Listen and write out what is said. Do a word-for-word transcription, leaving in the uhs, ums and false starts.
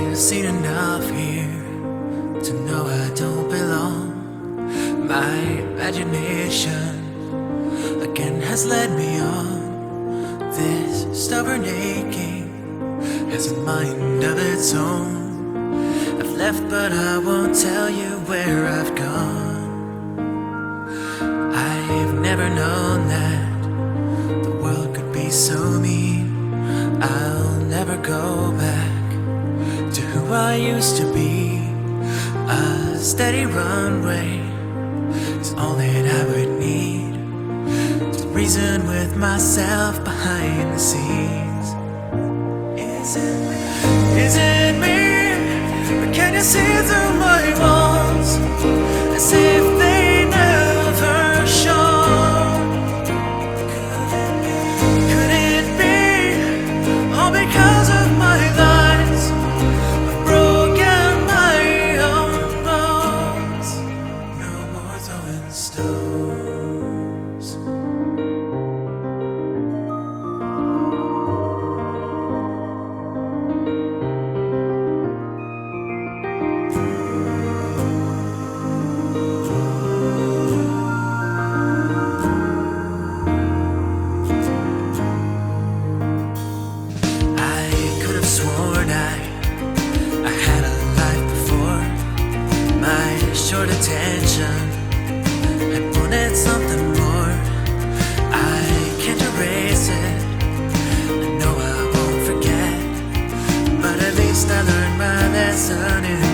seen enough here to know I don't belong. My imagination again has led me on. This stubborn aching has a mind of its own. I've left but I won't tell you where I've gone. I've never known that the world could be so mean. I'll never go back to who I used to be. A steady runway is all that I would need to reason with myself behind the scenes. Is it me? Is it me? Or can you see through my walls as if they never shone? Could it be all because of my lies? I've broken my own bones. No more throwing stones. Sworn I, I had a life before. My short attention had wanted something more. I can't erase it, I know I won't forget, but at least I learned my lesson in